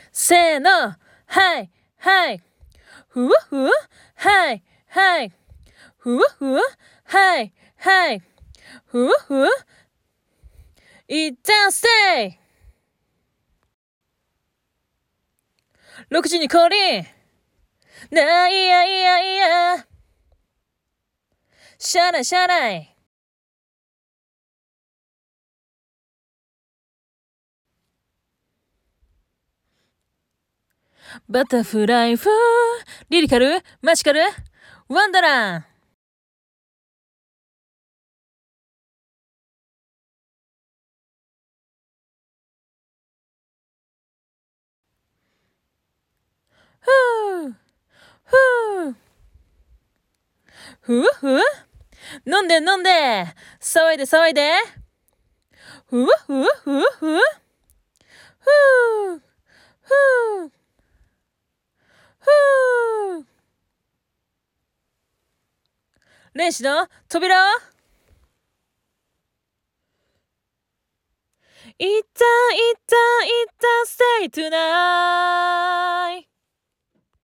せーの。はい、はい。ふわふわ、はい、はい。ふわふわ、はい、はい。ふわふわ。一旦ステイ。6時に降臨。ないやいやいや。しゃあないしゃあない。バタフライ風、リリカル、マジカル、ワンダラン。ふぅ、ふぅ、ふわふわ。飲んで飲んで、騒いで騒いで。ふわふわふわふわ。ふぅ、ふぅ、ふぅ。練習の扉をいったいったいった Stay tonight